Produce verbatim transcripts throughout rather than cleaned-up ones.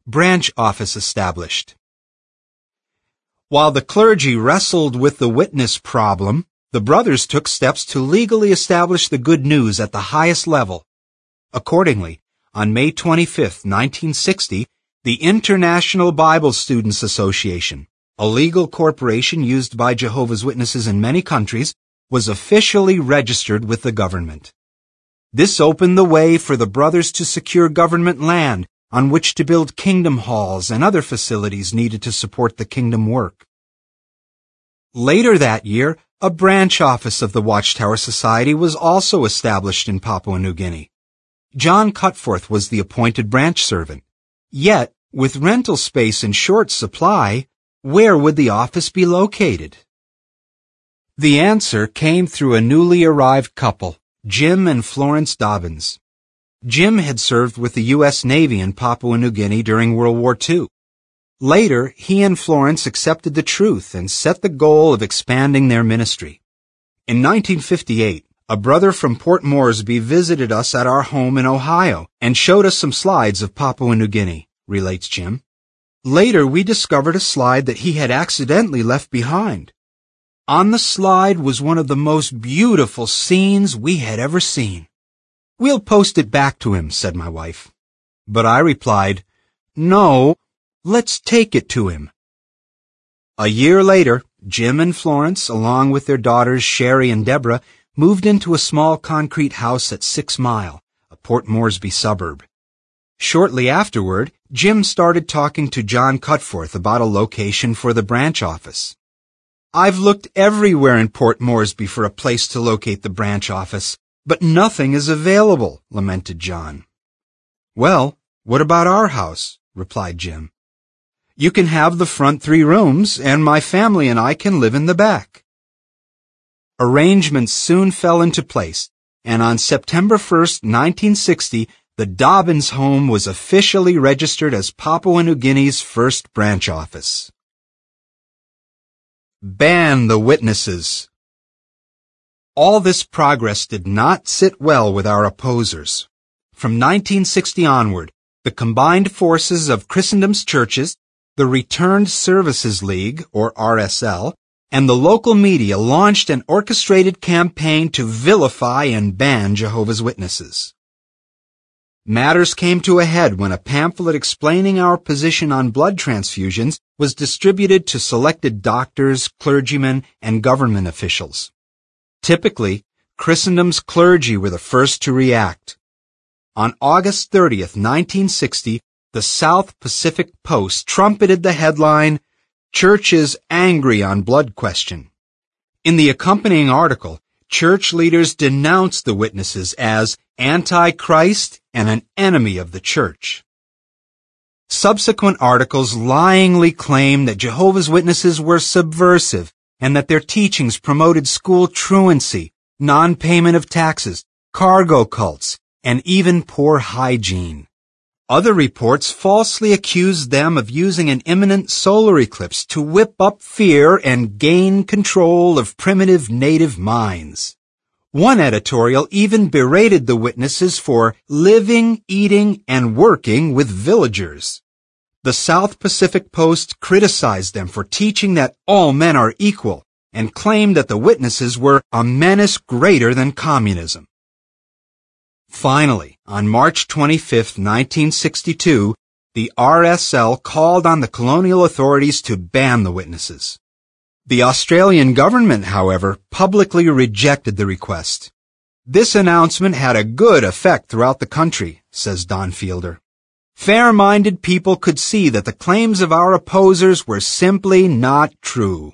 branch office established. While the clergy wrestled with the witness problem, the brothers took steps to legally establish the good news at the highest level. Accordingly, on May twenty-fifth, nineteen sixty, the International Bible Students Association, a legal corporation used by Jehovah's Witnesses in many countries, was officially registered with the government. This opened the way for the brothers to secure government land on which to build kingdom halls and other facilities needed to support the kingdom work. Later that year, a branch office of the Watchtower Society was also established in Papua New Guinea. John Cutforth was the appointed branch servant. Yet, with rental space in short supply, where would the office be located? The answer came through a newly arrived couple, Jim and Florence Dobbins. Jim had served with the U S Navy in Papua New Guinea during World War Two. Later, he and Florence accepted the truth and set the goal of expanding their ministry. In nineteen fifty-eight, a brother from Port Moresby visited us at our home in Ohio and showed us some slides of Papua New Guinea, relates Jim. Later, we discovered a slide that he had accidentally left behind. On the slide was one of the most beautiful scenes we had ever seen. "We'll post it back to him," said my wife. But I replied, "No, let's take it to him." A year later, Jim and Florence, along with their daughters Sherry and Deborah, moved into a small concrete house at Six Mile, a Port Moresby suburb. Shortly afterward, Jim started talking to John Cutforth about a location for the branch office. "I've looked everywhere in Port Moresby for a place to locate the branch office, but nothing is available," lamented John. "Well, what about our house?" replied Jim. "You can have the front three rooms, and my family and I can live in the back." Arrangements soon fell into place, and on September first, nineteen sixty, the Dobbins home was officially registered as Papua New Guinea's first branch office. Ban the witnesses. All this progress did not sit well with our opposers. From nineteen sixty onward, the combined forces of Christendom's churches, the Returned Services League, or R S L, and the local media launched an orchestrated campaign to vilify and ban Jehovah's Witnesses. Matters came to a head when a pamphlet explaining our position on blood transfusions was distributed to selected doctors, clergymen, and government officials. Typically, Christendom's clergy were the first to react. On August thirtieth, nineteen sixty, the South Pacific Post trumpeted the headline, "Churches Angry on Blood Question." In the accompanying article, church leaders denounced the witnesses as anti-Christ and an enemy of the church. Subsequent articles lyingly claimed that Jehovah's Witnesses were subversive and that their teachings promoted school truancy, non-payment of taxes, cargo cults, and even poor hygiene. Other reports falsely accused them of using an imminent solar eclipse to whip up fear and gain control of primitive native minds. One editorial even berated the witnesses for living, eating, and working with villagers. The South Pacific Post criticized them for teaching that all men are equal and claimed that the witnesses were a menace greater than communism. Finally, on March twenty-fifth, nineteen sixty-two, the R S L called on the colonial authorities to ban the witnesses. The Australian government, however, publicly rejected the request. "This announcement had a good effect throughout the country," says Don Fielder. "Fair-minded people could see that the claims of our opposers were simply not true."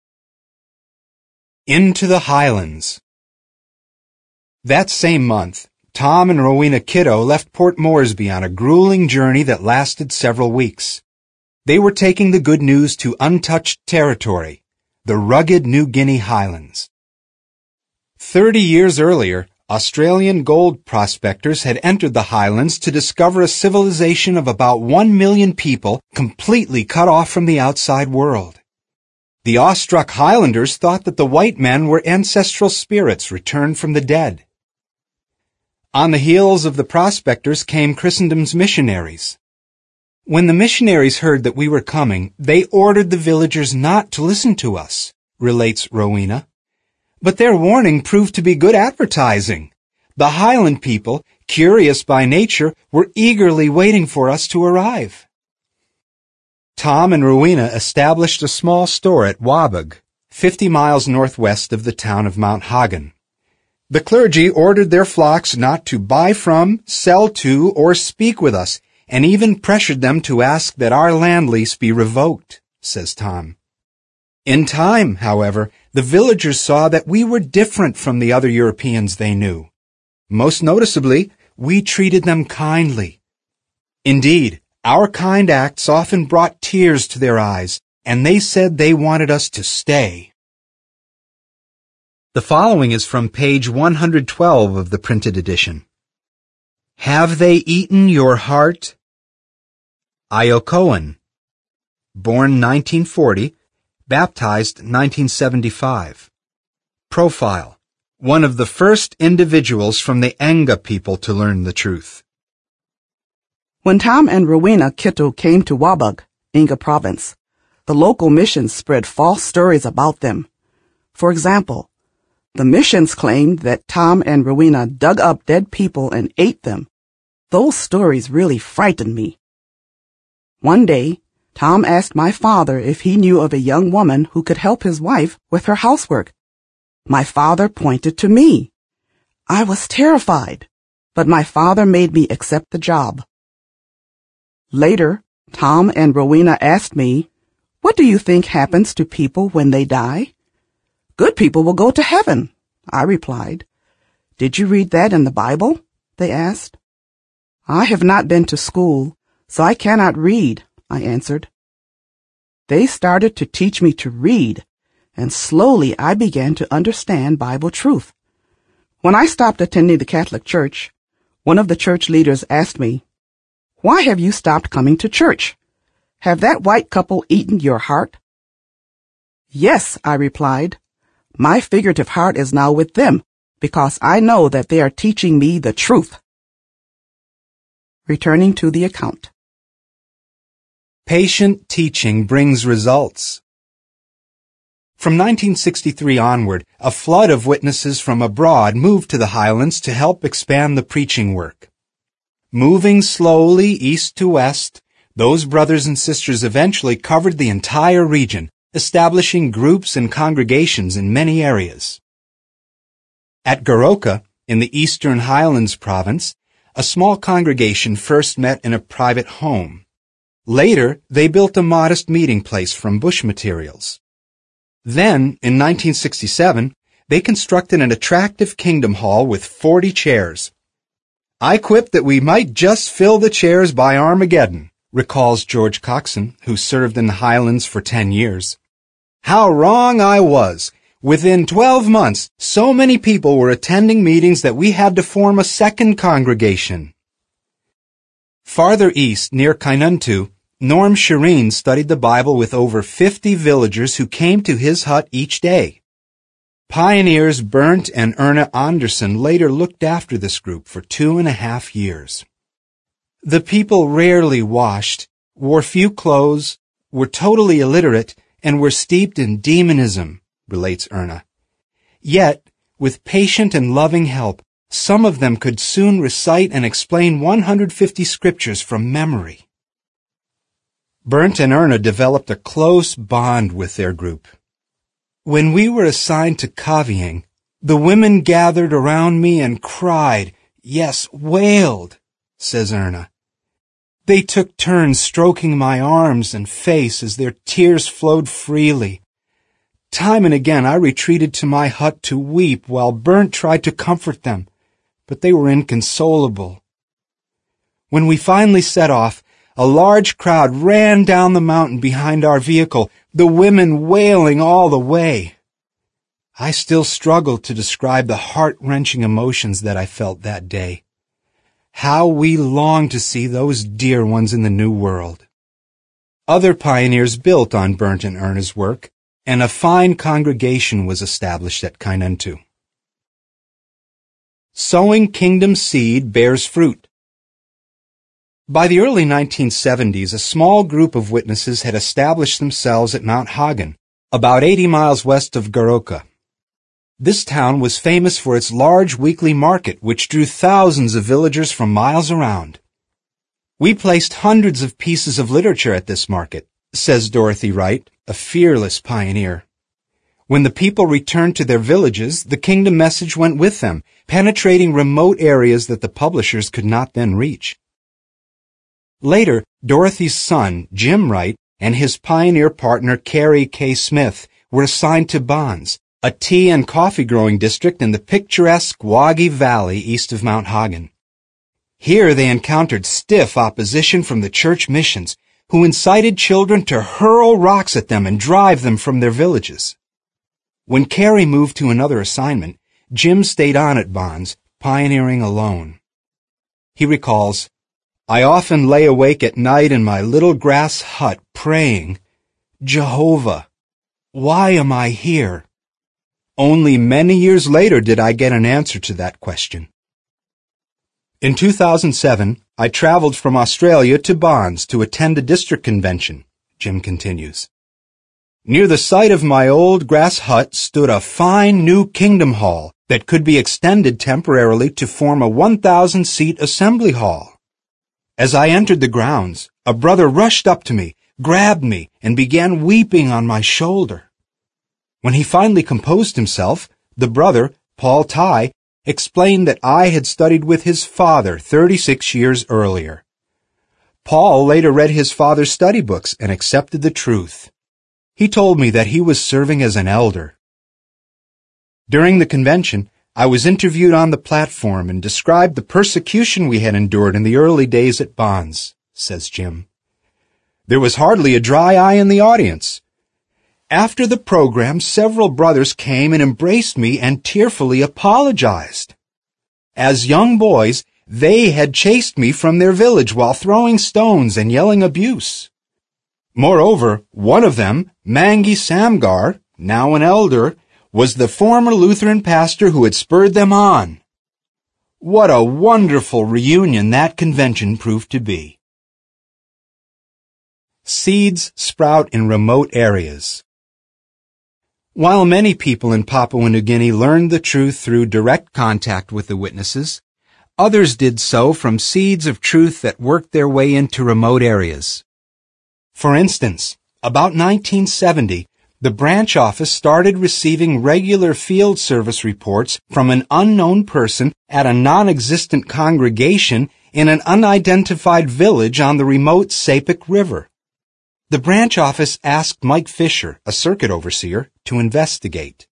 Into the Highlands. That same month, Tom and Rowena Kiddo left Port Moresby on a grueling journey that lasted several weeks. They were taking the good news to untouched territory, the rugged New Guinea highlands. Thirty years earlier, Australian gold prospectors had entered the highlands to discover a civilization of about one million people completely cut off from the outside world. The awestruck Highlanders thought that the white men were ancestral spirits returned from the dead. On the heels of the prospectors came Christendom's missionaries. When the missionaries heard that we were coming, they ordered the villagers not to listen to us, relates Rowena. But their warning proved to be good advertising. The Highland people, curious by nature, were eagerly waiting for us to arrive. Tom and Rowena established a small store at Wabag, fifty miles northwest of the town of Mount Hagen. The clergy ordered their flocks not to buy from, sell to, or speak with us, and even pressured them to ask that our land lease be revoked, says Tom. In time, however, the villagers saw that we were different from the other Europeans they knew. Most noticeably, we treated them kindly. Indeed, our kind acts often brought tears to their eyes, and they said they wanted us to stay. The following is from page one hundred twelve of the printed edition. Have they eaten your heart? Io Cohen, born nineteen forty, baptized nineteen seventy-five. Profile: one of the first individuals from the Anga people to learn the truth. When Tom and Rowena Kittu came to Wabag, Inga province, the local missions spread false stories about them. For example, the missions claimed that Tom and Rowena dug up dead people and ate them. Those stories really frightened me. One day, Tom asked my father if he knew of a young woman who could help his wife with her housework. My father pointed to me. I was terrified, but my father made me accept the job. Later, Tom and Rowena asked me, "What do you think happens to people when they die?" "Good people will go to heaven," I replied. "Did you read that in the Bible?" they asked. "I have not been to school, so I cannot read," I answered. They started to teach me to read, and slowly I began to understand Bible truth. When I stopped attending the Catholic Church, one of the church leaders asked me, "Why have you stopped coming to church? Have that white couple eaten your heart?" "Yes," I replied. "My figurative heart is now with them, because I know that they are teaching me the truth." Returning to the account. Patient teaching brings results. From nineteen sixty-three onward, a flood of witnesses from abroad moved to the Highlands to help expand the preaching work. Moving slowly east to west, those brothers and sisters eventually covered the entire region, establishing groups and congregations in many areas. At Goroka, in the Eastern Highlands province, a small congregation first met in a private home. Later, they built a modest meeting place from bush materials. Then, in nineteen sixty-seven, they constructed an attractive kingdom hall with forty chairs. "I quipped that we might just fill the chairs by Armageddon," recalls George Coxon, who served in the Highlands for ten years. "How wrong I was! Within twelve months, so many people were attending meetings that we had to form a second congregation." Farther east, near Kainuntu, Norm Shireen studied the Bible with over fifty villagers who came to his hut each day. Pioneers Bernd and Erna Anderson later looked after this group for two and a half years. The people rarely washed, wore few clothes, were totally illiterate, and were steeped in demonism, relates Erna. Yet, with patient and loving help, some of them could soon recite and explain one hundred fifty scriptures from memory. Bernd and Erna developed a close bond with their group. "When we were assigned to Kavieng, the women gathered around me and cried, yes, wailed," says Erna. "They took turns stroking my arms and face as their tears flowed freely. Time and again I retreated to my hut to weep while Bernd tried to comfort them, but they were inconsolable. When we finally set off, a large crowd ran down the mountain behind our vehicle, the women wailing all the way. I still struggle to describe the heart-wrenching emotions that I felt that day. How we longed to see those dear ones in the new world." Other pioneers built on Bernd and Erna's work, and a fine congregation was established at Kainuntu. Sowing kingdom seed bears fruit. By the early nineteen seventies, a small group of witnesses had established themselves at Mount Hagen, about eighty miles west of Goroka. This town was famous for its large weekly market, which drew thousands of villagers from miles around. We placed hundreds of pieces of literature at this market, says Dorothy Wright, a fearless pioneer. When the people returned to their villages, the kingdom message went with them, penetrating remote areas that the publishers could not then reach. Later, Dorothy's son, Jim Wright, and his pioneer partner, Carrie K. Smith, were assigned to Bonds, a tea and coffee growing district in the picturesque Wagi Valley east of Mount Hagen. Here they encountered stiff opposition from the church missions, who incited children to hurl rocks at them and drive them from their villages. When Carrie moved to another assignment, Jim stayed on at Bonds, pioneering alone. He recalls, "I often lay awake at night in my little grass hut praying, 'Jehovah, why am I here?' Only many years later did I get an answer to that question." In two thousand seven, I traveled from Australia to Bonds to attend a district convention, Jim continues. Near the site of my old grass hut stood a fine new kingdom hall that could be extended temporarily to form a one thousand seat assembly hall. As I entered the grounds, a brother rushed up to me, grabbed me, and began weeping on my shoulder. When he finally composed himself, the brother, Paul Ty, explained that I had studied with his father thirty-six years earlier. Paul later read his father's study books and accepted the truth. He told me that he was serving as an elder. During the convention, I was interviewed on the platform and described the persecution we had endured in the early days at Bonds, says Jim. There was hardly a dry eye in the audience. After the program, several brothers came and embraced me and tearfully apologized. As young boys, they had chased me from their village while throwing stones and yelling abuse. Moreover, one of them, Mangi Samgar, now an elder, was the former Lutheran pastor who had spurred them on. What a wonderful reunion that convention proved to be. Seeds sprout in remote areas. While many people in Papua New Guinea learned the truth through direct contact with the witnesses, others did so from seeds of truth that worked their way into remote areas. For instance, about nineteen seventy, the branch office started receiving regular field service reports from an unknown person at a non-existent congregation in an unidentified village on the remote Sapik River. The branch office asked Mike Fisher, a circuit overseer, to investigate.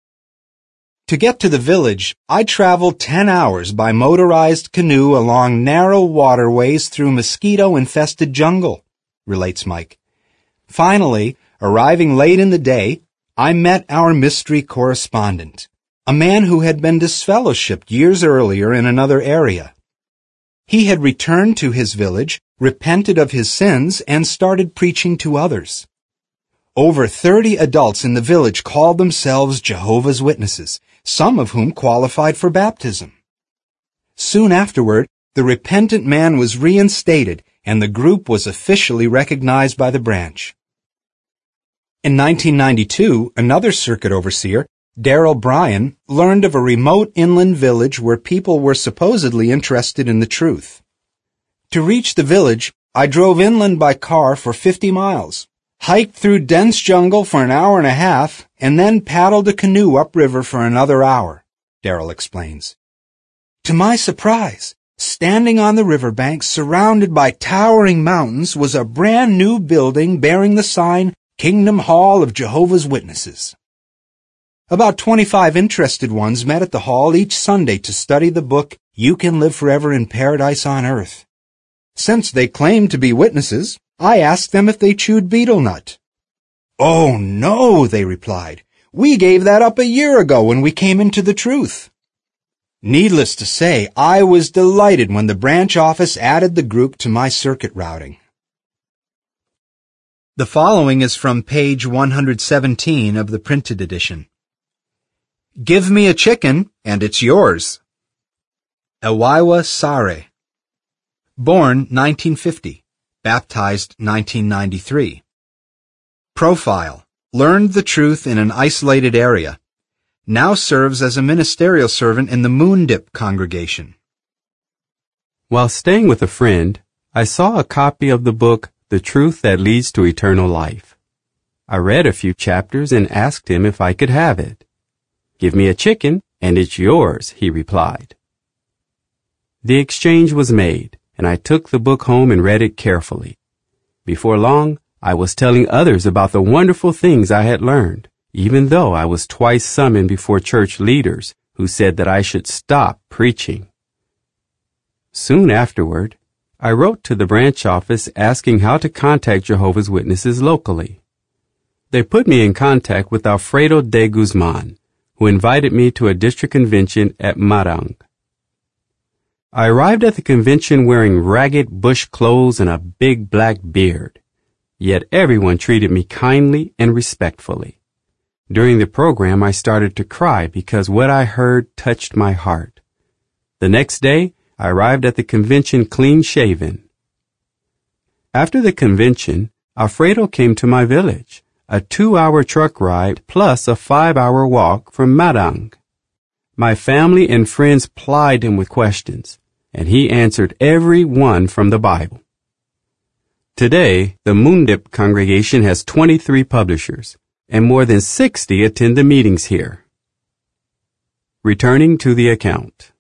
To get to the village, I traveled ten hours by motorized canoe along narrow waterways through mosquito-infested jungle, relates Mike. Finally, arriving late in the day, I met our mystery correspondent, a man who had been disfellowshipped years earlier in another area. He had returned to his village, repented of his sins, and started preaching to others. Over thirty adults in the village called themselves Jehovah's Witnesses, some of whom qualified for baptism. Soon afterward, the repentant man was reinstated, and the group was officially recognized by the branch. In nineteen ninety-two, another circuit overseer, Darrell Bryan, learned of a remote inland village where people were supposedly interested in the truth. To reach the village, I drove inland by car for fifty miles, hiked through dense jungle for an hour and a half, and then paddled a canoe upriver for another hour, Darrell explains. To my surprise, standing on the riverbank surrounded by towering mountains was a brand new building bearing the sign Kingdom Hall of Jehovah's Witnesses. About twenty-five interested ones met at the hall each Sunday to study the book You Can Live Forever in Paradise on Earth. Since they claimed to be witnesses, I asked them if they chewed betel nut. "Oh, no," they replied. "We gave that up a year ago when we came into the truth." Needless to say, I was delighted when the branch office added the group to my circuit routing. The following is from page one hundred seventeen of the printed edition. Give me a chicken, and it's yours. Ewiwa Sare. Born nineteen fifty. Baptized nineteen ninety-three. Profile. Learned the truth in an isolated area. Now serves as a ministerial servant in the Moondip congregation. While staying with a friend, I saw a copy of the book The Truth That Leads to Eternal Life. I read a few chapters and asked him if I could have it. "Give me a chicken, and it's yours," he replied. The exchange was made, and I took the book home and read it carefully. Before long, I was telling others about the wonderful things I had learned, even though I was twice summoned before church leaders who said that I should stop preaching. Soon afterward, I wrote to the branch office asking how to contact Jehovah's Witnesses locally. They put me in contact with Alfredo de Guzman, who invited me to a district convention at Marang. I arrived at the convention wearing ragged bush clothes and a big black beard, yet everyone treated me kindly and respectfully. During the program, I started to cry because what I heard touched my heart. The next day, I arrived at the convention clean-shaven. After the convention, Alfredo came to my village, a two-hour truck ride plus a five-hour walk from Marang. My family and friends plied him with questions, and he answered every one from the Bible. Today, the Moondip congregation has twenty-three publishers, and more than sixty attend the meetings here. Returning to the account.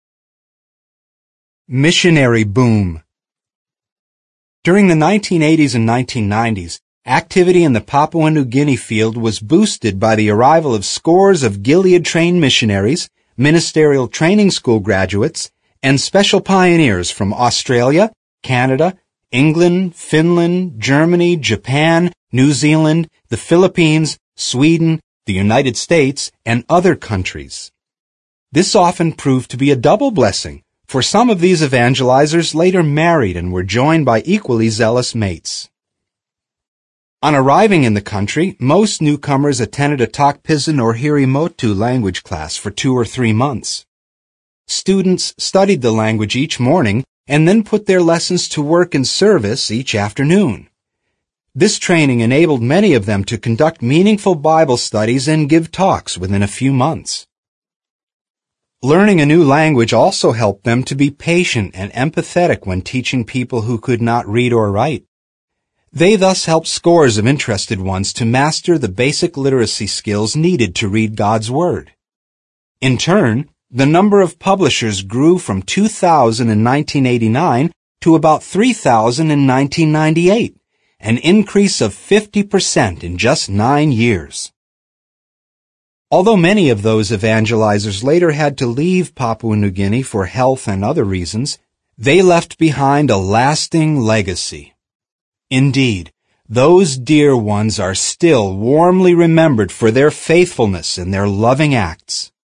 Missionary boom. During the nineteen eighties and nineteen nineties, activity in the Papua New Guinea field was boosted by the arrival of scores of Gilead-trained missionaries, ministerial training school graduates, and special pioneers from Australia, Canada, England, Finland, Germany, Japan, New Zealand, the Philippines, Sweden, the United States, and other countries. This often proved to be a double blessing, for some of these evangelizers later married and were joined by equally zealous mates. On arriving in the country, most newcomers attended a Takpizin or Hirimotu language class for two or three months. Students studied the language each morning and then put their lessons to work in service each afternoon. This training enabled many of them to conduct meaningful Bible studies and give talks within a few months. Learning a new language also helped them to be patient and empathetic when teaching people who could not read or write. They thus helped scores of interested ones to master the basic literacy skills needed to read God's Word. In turn, the number of publishers grew from two thousand in nineteen eighty-nine to about three thousand in nineteen ninety-eight, an increase of fifty percent in just nine years. Although many of those evangelizers later had to leave Papua New Guinea for health and other reasons, they left behind a lasting legacy. Indeed, those dear ones are still warmly remembered for their faithfulness and their loving acts.